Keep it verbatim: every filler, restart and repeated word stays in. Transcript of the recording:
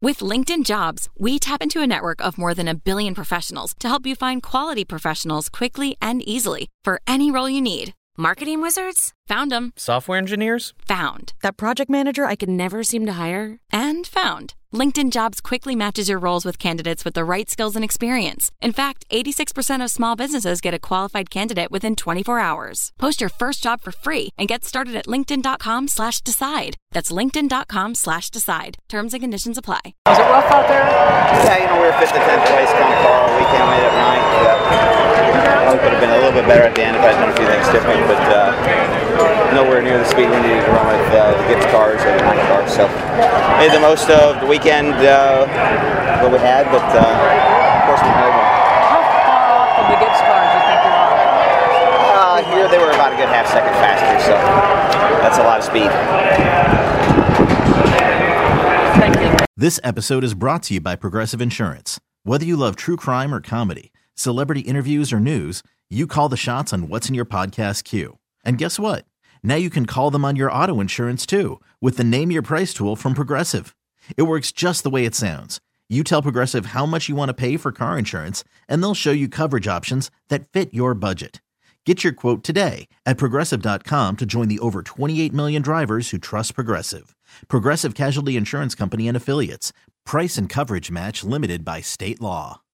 With LinkedIn Jobs, we tap into a network of more than a billion professionals to help you find quality professionals quickly and easily for any role you need. Marketing wizards? Found them. Software engineers? Found. That project manager I could never seem to hire? And found. LinkedIn Jobs quickly matches your roles with candidates with the right skills and experience. In fact, eighty-six percent of small businesses get a qualified candidate within twenty-four hours. Post your first job for free and get started at linkedin.com slash decide. That's linkedin.com slash decide. Terms and conditions apply. Was it rough out there? Yeah, you know, we were fifth to tenth place kind of car all weekend, made it ninth. Uh, probably could have been a little bit better at the end if I had done a few things different, but uh, nowhere near the speed we needed to run with uh, the Gibbs cars or the Honda cars. So made the most of the weekend uh, what we had, but uh, of course we had one. How far off from the Gibbs cars do you think you are? Uh, here they were about a good half second faster, so that's a lot of speed. Thank you. This episode is brought to you by Progressive Insurance. Whether you love true crime or comedy, celebrity interviews or news, you call the shots on what's in your podcast queue. And guess what? Now you can call them on your auto insurance too with the Name Your Price tool from Progressive. It works just the way it sounds. You tell Progressive how much you want to pay for car insurance, and they'll show you coverage options that fit your budget. Get your quote today at Progressive dot com to join the over twenty-eight million drivers who trust Progressive. Progressive Casualty Insurance Company and Affiliates. Price and coverage match limited by state law.